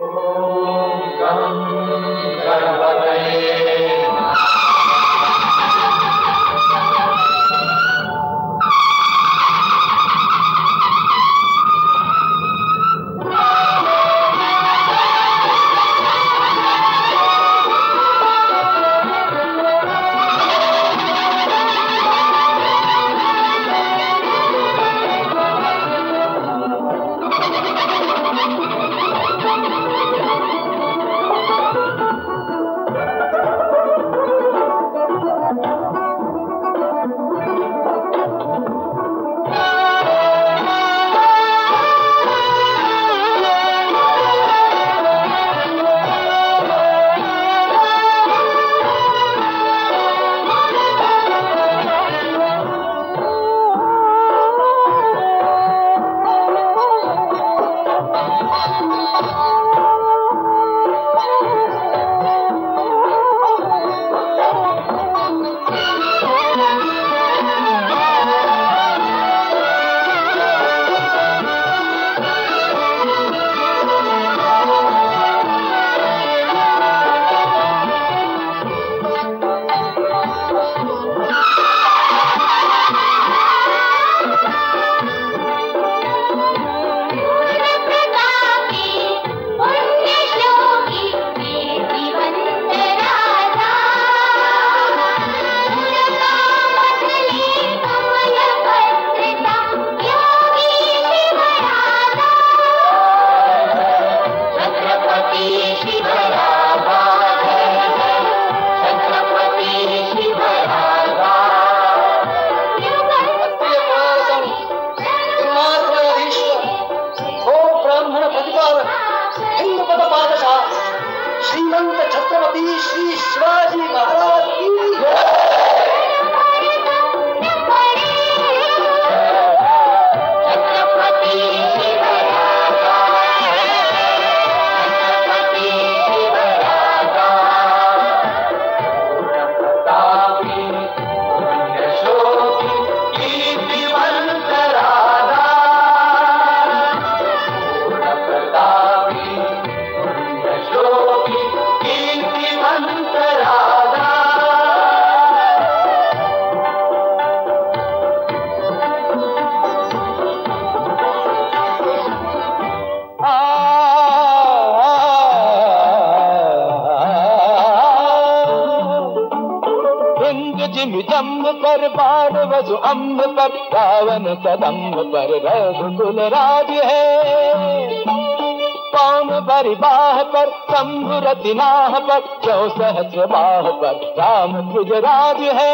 ॐ गं गणपतये श्रीमंत छत्रपति श्री शिवाजी महाराज की जम्ब पर बाण वजु अम्ब पर रावण कदम्ब पर रघुकुल राज है। पौन बरि बाह पर शंभु रति नाह पर जो सहस्र बाह पर राम द्विज राज है।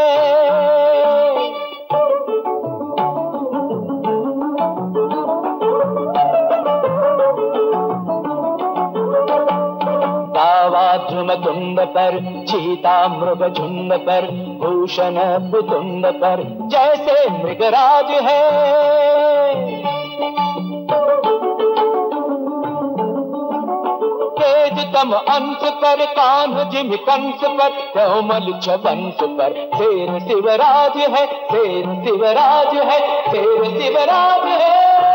तुंड पर चीता मृग झुंड पर भूषण पुतुंड पर जैसे मृगराज है। तेज तम अंश पर कान्ह जिम कंस पर कोमल छवंश पर शेर शिवराज है। शेर शिवराज है। शेर शिवराज है।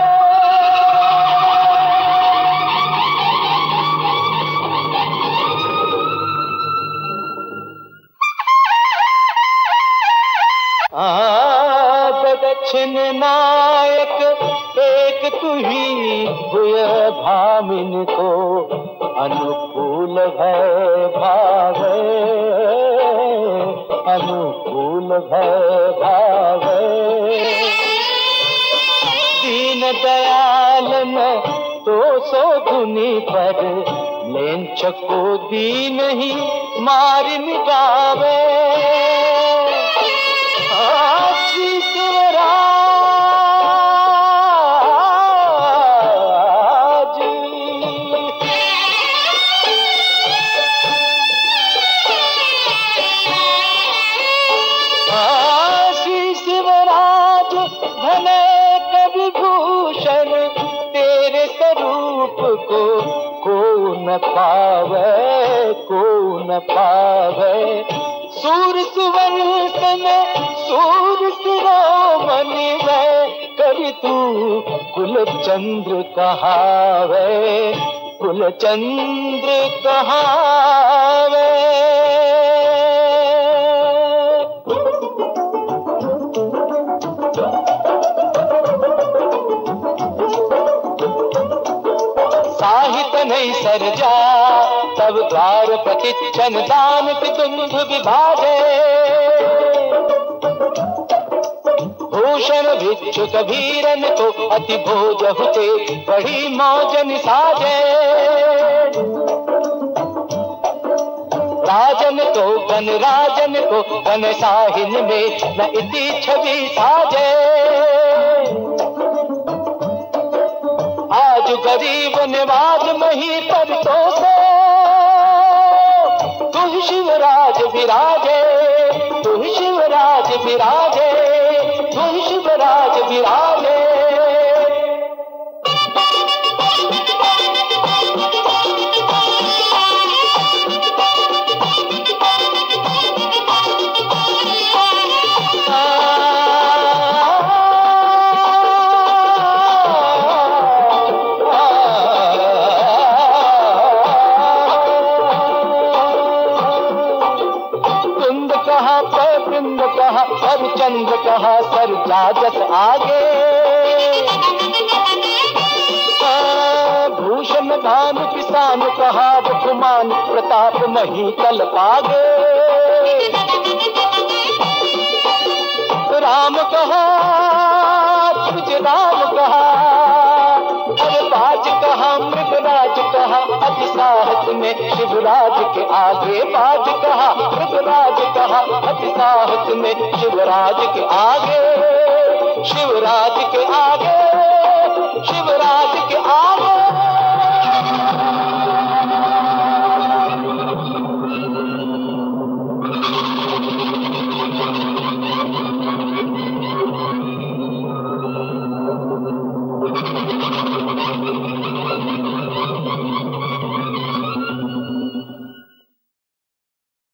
दक्षिण नायक एक तू ही हुए भामिन को अनुकूल भय भावे। अनुकूल भय भावे। दीन दयाल न तो सो धुनि पर लेंच को दीन ही मार मिटावे। पावे को न पावे। सूर सुवंश में सूर शिरोमणि वै कवि तू कुल चंद्र कहावे। कुल चंद्र कहावे। साहित्य नहीं सर्जा तब द्वार प्रतिच्छन दान की दुंध विभाजे। भूषण भिक्षुक वीरन को अति भोज हुते बड़ी मौजन साजे। राजन को गन राजन को गन साहिन में न इति छवि साजे। आज गरीब निवाज मही पर तो से तू शिवराज विराजे। तू शिवराज विराजे। तू शिवराज विराजे। कहा और चंद्र कहा सर जाजस आगे। भूषण भानु किसान कहा गुमान प्रताप मही तल पागे। राम कहा तुझ राम कहा अरे बाज कहा मृगराज कहा अति साहस में शिवराज के आगे। बाज कहा मृगराज कहा अति साहस में शिवराज के आगे। शिवराज के आगे। शिवराज के आगे।